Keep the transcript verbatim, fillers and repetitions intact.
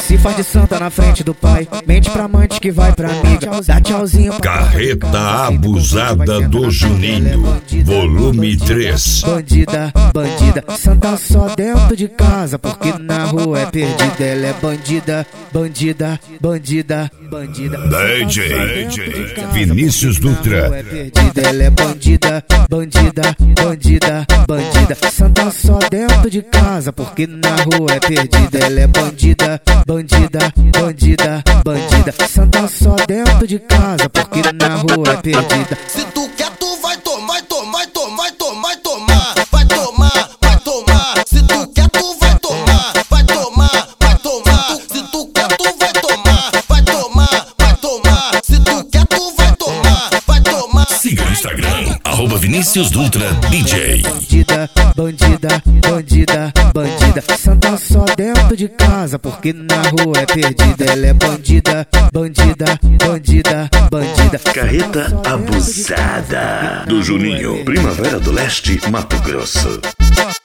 Se faz de santa na frente do pai, mente pra amante que vai pra mídia. Dá tchauzinho pra Carreta Abusada do Juninho, volume três. Bandida, bandida, santa só dentro de casa, porque na rua é perdida. Ela é bandida, bandida, bandida, bandida. D J Vinícius Dutra. É perdida, ela é bandida, bandida, bandida, bandida. Santa só dentro de casa, porque na rua é perdida. Ela é bandida, bandida, bandida, bandida. Santa só dentro de casa, porque na rua é perdida. Se tu quer, tu vai tomar, tomar, tomar, tomar, tomar. Vai tomar, vai tomar. Se tu quer, tu vai tomar. Vai tomar, vai tomar. Se tu quer, tu vai tomar. Vai tomar, vai tomar. Se tu quer, tu vai tomar. Vai tomar. Siga no Instagram, arroba Vinícius Dutra D J. Bandida, bandida, bandida, bandida. Santa só dentro de casa, porque na rua é perdida. Ela é bandida, bandida, bandida, bandida. Carreta Abusada do Juninho, Primavera do Leste, Mato Grosso.